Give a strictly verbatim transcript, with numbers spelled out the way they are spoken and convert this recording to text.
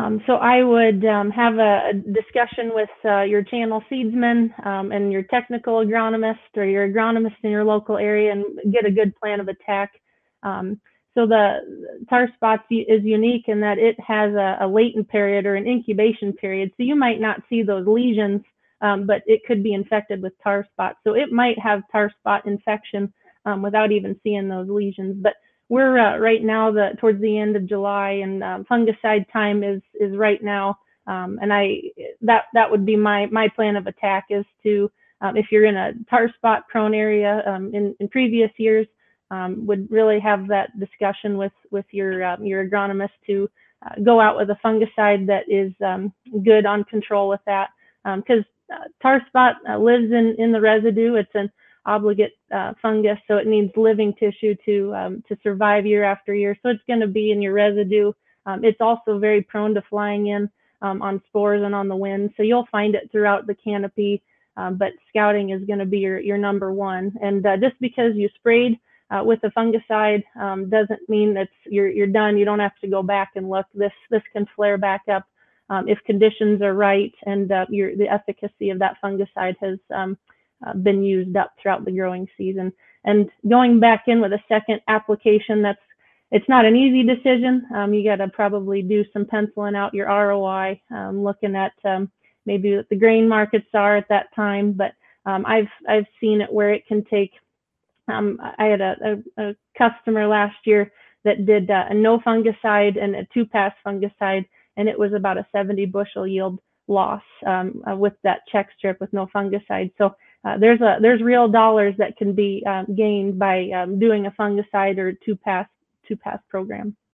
Um, so I would um, have a, a discussion with uh, your channel seedsman um, and your technical agronomist or your agronomist in your local area and get a good plan of attack. Um, so the tar spots is unique in that it has a, a latent period or an incubation period. So you might not see those lesions, um, but it could be infected with tar spots. So it might have tar spot infection um, without even seeing those lesions. But we're uh, right now the towards the end of July, and um, fungicide time is is right now. Um, and I that that would be my my plan of attack is to um, if you're in a tar spot prone area um, in in previous years, um, would really have that discussion with with your um, your agronomist to uh, go out with a fungicide that is um, good on control with that, because um, uh, tar spot uh, lives in in the residue. It's an obligate uh, fungus, so it needs living tissue to um, to survive year after year. So it's going to be in your residue. Um, it's also very prone to flying in um, on spores and on the wind, so you'll find it throughout the canopy. Um, but scouting is going to be your your number one. And uh, just because you sprayed uh, with a fungicide um, doesn't mean that you're you're done. You don't have to go back and look. This this can flare back up um, if conditions are right and uh, your the efficacy of that fungicide has um, Uh, been used up throughout the growing season. And going back in with a second application, that's it's not an easy decision. Um, you got to probably do some penciling out your R O I, um, looking at um, maybe what the grain markets are at that time. But um, I've I've seen it where it can take. Um, I had a, a, a customer last year that did uh, a no fungicide and a two pass fungicide, and it was about a seventy bushel yield loss um, uh, with that check strip with no fungicide. So uh, there's a there's real dollars that can be um, gained by um, doing a fungicide or two pass two pass program.